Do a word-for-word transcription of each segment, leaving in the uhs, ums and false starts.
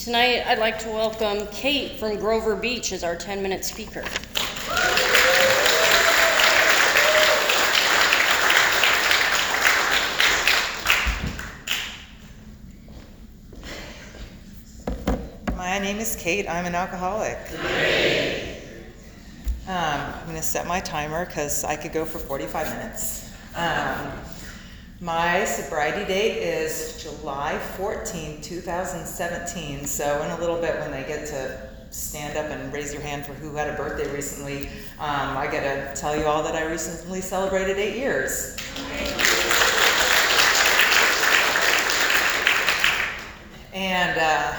Tonight, I'd like to welcome Kate from Grover Beach as our ten-minute speaker. My name is Kate. I'm an alcoholic. Um, I'm going to set my timer because I could go for forty-five minutes. Um, my sobriety date is July fourteenth, two thousand seventeen. So in a little bit when they get to stand up and raise your hand for who had a birthday recently, um, I get to tell you all that I recently celebrated eight years. And uh,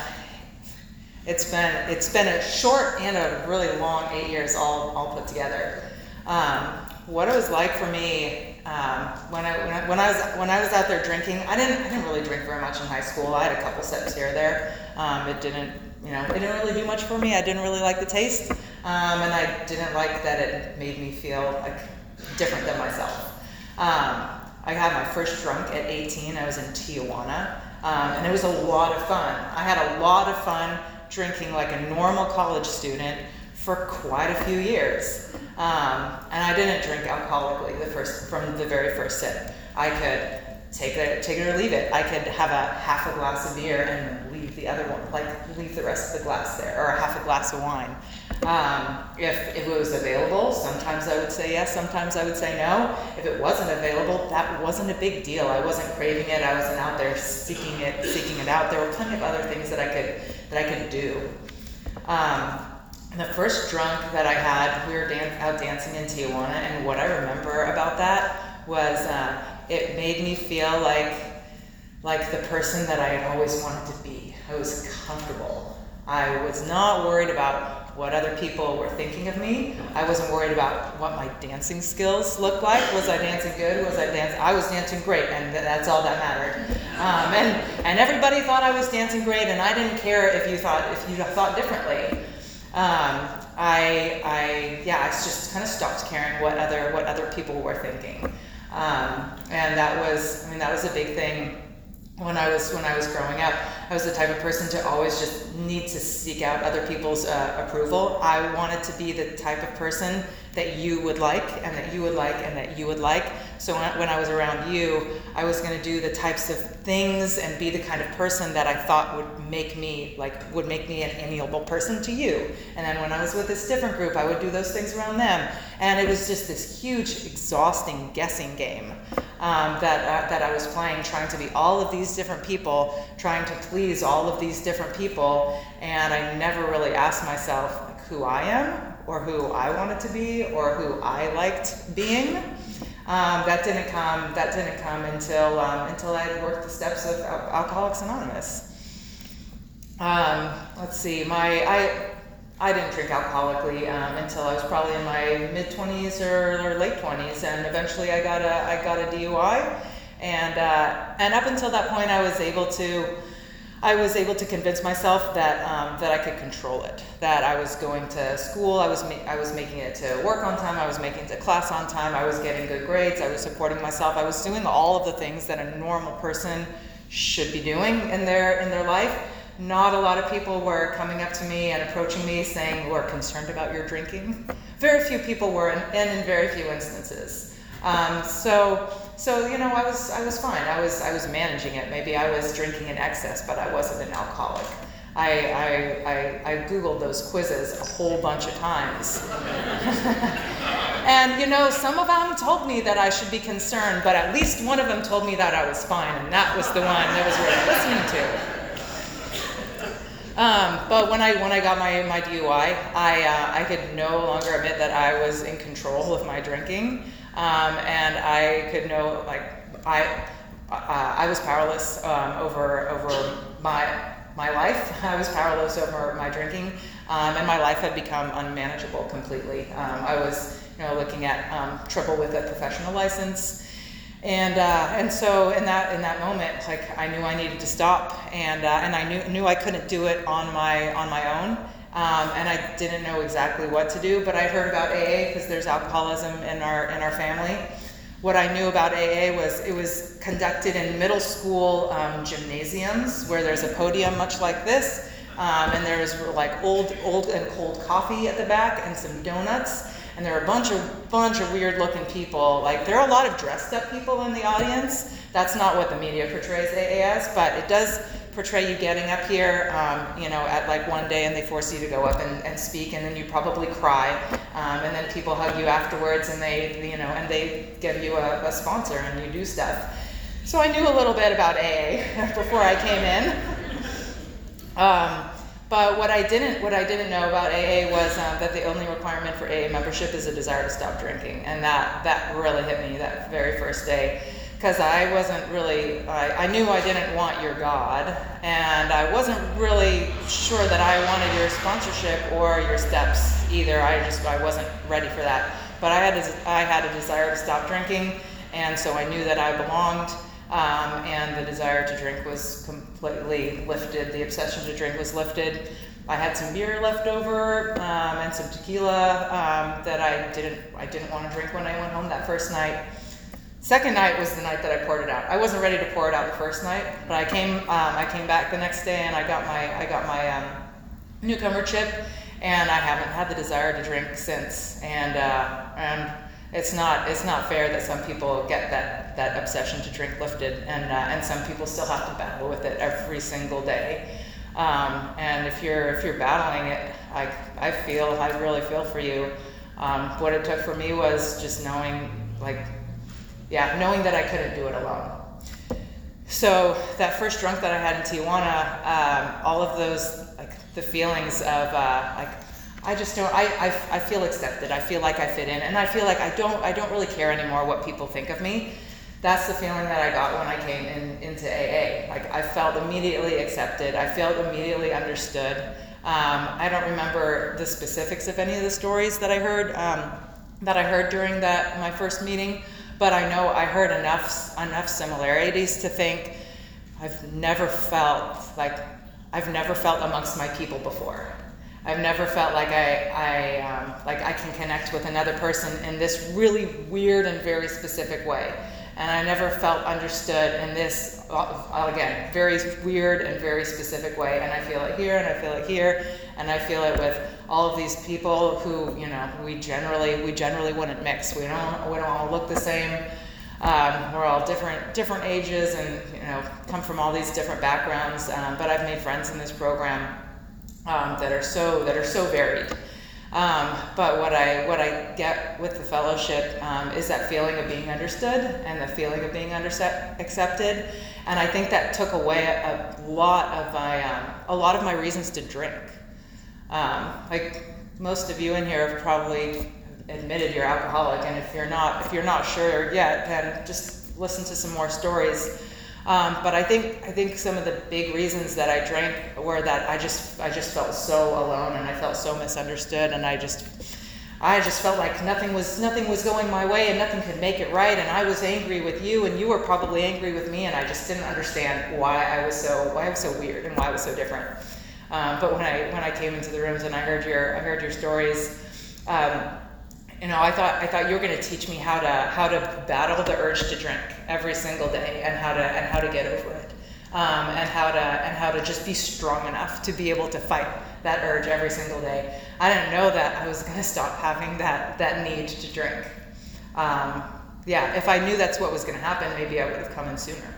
It's been it's been a short and a really long eight years all all put together. Um, what it was like for me um, when I when I when I was when I was out there drinking, I didn't I didn't really drink very much in high school. I had a couple sips here or there. Um, it didn't you know it didn't really do much for me. I didn't really like the taste, um, and I didn't like that it made me feel like different than myself. Um, I had my first drunk at eighteen. I was in Tijuana, um, and it was a lot of fun. I had a lot of fun drinking like a normal college student for quite a few years. Um, and I didn't drink alcoholically the first from the very first sip. I could take it, take it or leave it. I could have a half a glass of beer and leave the other one, like leave the rest of the glass there, or a half a glass of wine. Um, if, if it was available, sometimes I would say yes, sometimes I would say no. If it wasn't available, that wasn't a big deal. I wasn't craving it. I wasn't out there seeking it, seeking it out. There were plenty of other things that I could that I could do. Um, the first drunk that I had, we were dan- out dancing in Tijuana, and what I remember about that was uh, it made me feel like like the person that I had always wanted to be. I was comfortable. I was not worried about what other people were thinking of me. I wasn't worried about what my dancing skills looked like. Was I dancing good? Was I dancing? I was dancing great, and th- that's all that mattered. Um, and and everybody thought I was dancing great, and I didn't care if you thought if you thought differently. Um, I I yeah, I just kind of stopped caring what other what other people were thinking, um, and that was I mean that was a big thing. When I was when I was growing up, I was the type of person to always just need to seek out other people's uh, approval. I wanted to be the type of person that you would like, and that you would like, and that you would like. So when I, when I was around you, I was going to do the types of things and be the kind of person that I thought would make me like would make me an amiable person to you. And then when I was with this different group, I would do those things around them. And it was just this huge, exhausting guessing game um, that uh, that I was playing, trying to be all of these different people, trying to please all of these different people, and I never really asked myself like, who I am, or who I wanted to be, or who I liked being. Um, that didn't come. That didn't come until um, until I had worked the steps of Al- Alcoholics Anonymous. Um, let's see. My I I didn't drink alcoholically um, until I was probably in my mid twenties or, or late twenties, and eventually I got a I got a D U I, and uh, and up until that point I was able to. I was able to convince myself that um, that I could control it. That I was going to school, I was ma- I was making it to work on time, I was making it to class on time, I was getting good grades, I was supporting myself, I was doing all of the things that a normal person should be doing in their in their life. Not a lot of people were coming up to me and approaching me saying, "We're concerned about your drinking." Very few people were, and in very few instances. Um, so. So you know, I was I was fine. I was I was managing it. Maybe I was drinking in excess, but I wasn't an alcoholic. I I I, I Googled those quizzes a whole bunch of times, and you know, some of them told me that I should be concerned, but at least one of them told me that I was fine, and that was the one that was worth listening to. Um, but when I when I got my, my D U I, I uh, I could no longer admit that I was in control of my drinking. Um, and I could know, like, I uh, I was powerless um, over over my my life. I was powerless over my drinking, um, and my life had become unmanageable completely. Um, I was, you know, looking at um, trouble with a professional license, and uh, and so in that in that moment, like, I knew I needed to stop, and uh, and I knew knew I couldn't do it on my on my own. Um, and I didn't know exactly what to do, but I heard about A A because there's alcoholism in our in our family. What I knew about A A was it was conducted in middle school um, gymnasiums where there's a podium much like this, Um, and there was like old, old and cold coffee at the back and some donuts. And there were a bunch of, bunch of weird looking people. Like there are a lot of dressed up people in the audience. That's not what the media portrays A A as, but it does portray you getting up here, um, you know, at like one day and they force you to go up and, and speak, and then you probably cry, um, and then people hug you afterwards, and they, you know, and they give you a, a sponsor, and you do stuff. So I knew a little bit about A A before I came in. Um, but what I didn't, what I didn't know about A A was um, that the only requirement for A A membership is a desire to stop drinking, and that that really hit me that very first day. Because I wasn't really, I, I knew I didn't want your God, and I wasn't really sure that I wanted your sponsorship or your steps either. I just, I wasn't ready for that. But I had a, I had a desire to stop drinking, and so I knew that I belonged, um, and the desire to drink was completely lifted. The obsession to drink was lifted. I had some beer left over, um, and some tequila um, that I didn't, I didn't want to drink when I went home that first night. Second night was the night that I poured it out. I wasn't ready to pour it out the first night, but I came. Um, I came back the next day, and I got my. I got my um, newcomer chip, and I haven't had the desire to drink since. And uh, and it's not. It's not fair that some people get that that obsession to drink lifted, and uh, and some people still have to battle with it every single day. Um, and if you're if you're battling it, I I feel I really feel for you. Um, what it took for me was just knowing like. Yeah, knowing that I couldn't do it alone. So that first drunk that I had in Tijuana, um, all of those, like the feelings of uh, like, I just don't, I, I, I feel accepted. I feel like I fit in, and I feel like I don't, I don't really care anymore what people think of me. That's the feeling that I got when I came in into A A. Like I felt immediately accepted. I felt immediately understood. Um, I don't remember the specifics of any of the stories that I heard, um, that I heard during that my first meeting. But I know I heard enough enough similarities to think I've never felt like I've never felt amongst my people before. I've never felt like I I um, like I can connect with another person in this really weird and very specific way. And I never felt understood in this, uh, again, very weird and very specific way. And I feel it here, and I feel it here, and I feel it with all of these people who, you know, we generally we generally wouldn't mix. We don't we don't all look the same. Um, we're all different different ages, and you know, come from all these different backgrounds. Um, but I've made friends in this program um, that are so that are so varied. Um, but what I what I get with the fellowship um, is that feeling of being understood and the feeling of being under- accepted, and I think that took away a, a lot of my um, a lot of my reasons to drink. Um, like most of you in here have probably admitted you're alcoholic, and if you're not if you're not sure yet, then just listen to some more stories. Um, but I think I think some of the big reasons that I drank were that I just I just felt so alone, and I felt so misunderstood, and I just I just felt like nothing was nothing was going my way, and nothing could make it right, and I was angry with you, and you were probably angry with me, and I just didn't understand why I was so why I was so weird and why I was so different. Um, but when I when I came into the rooms and I heard your I heard your stories. Um, You know, I thought I thought you were going to teach me how to how to battle the urge to drink every single day, and how to and how to get over it, um, and how to and how to just be strong enough to be able to fight that urge every single day. I didn't know that I was going to stop having that that need to drink. Um, yeah, if I knew that's what was going to happen, maybe I would have come in sooner.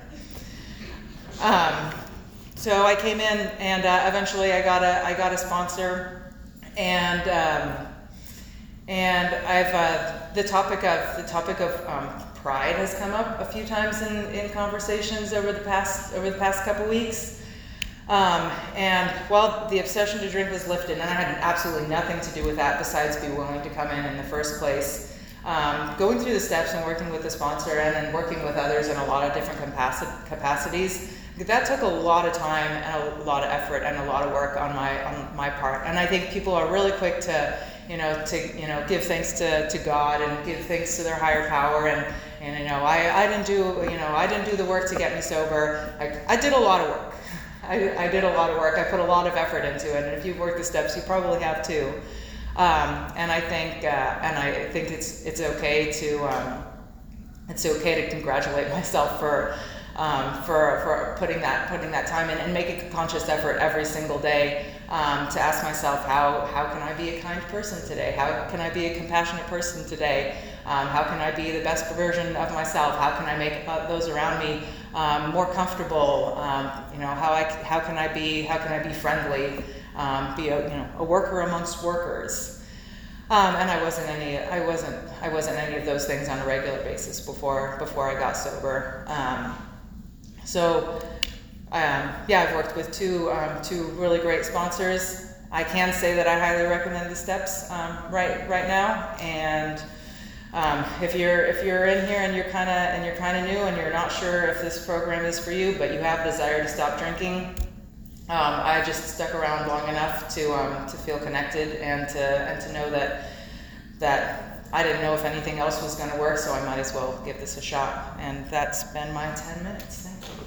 Um, so I came in, and uh, eventually I got a I got a sponsor, and. Um, And I've uh, the topic of the topic of um, pride has come up a few times in, in conversations over the past over the past couple weeks. Um, and well, the obsession to drink was lifted, and I had absolutely nothing to do with that besides be willing to come in in the first place. Um, going through the steps and working with the sponsor, and then working with others in a lot of different capaci- capacities. That took a lot of time and a lot of effort and a lot of work on my on my part. And I think people are really quick to. You know, to you know, give thanks to, to God and give thanks to their higher power, and, and you know, I, I didn't do you know I didn't do the work to get me sober. I, I did a lot of work. I, I did a lot of work. I put a lot of effort into it, and if you've worked the steps, you probably have too. Um, and I think uh, and I think it's it's okay to um, it's okay to congratulate myself for um, for, for putting that, putting that time in and making a conscious effort every single day um, to ask myself, how, how can I be a kind person today? How can I be a compassionate person today? Um, how can I be the best version of myself? How can I make uh, those around me um, more comfortable? Um, you know, how I, how can I be, how can I be friendly? Um, be a, you know, a worker amongst workers. Um, and I wasn't any, I wasn't, I wasn't any of those things on a regular basis before, before I got sober. Um, so, um, yeah, I've worked with two, um, two really great sponsors. I can say that I highly recommend the steps um, right, right now. And um, if you're, if you're in here and you're kind of, and you're kind of new and you're not sure if this program is for you, but you have a desire to stop drinking, Um, I just stuck around long enough to um, to feel connected and to and to know that that I didn't know if anything else was going to work, so I might as well give this a shot. And that's been my ten minutes. Thank you.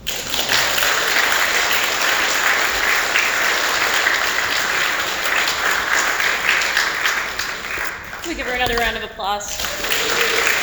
We give her another round of applause.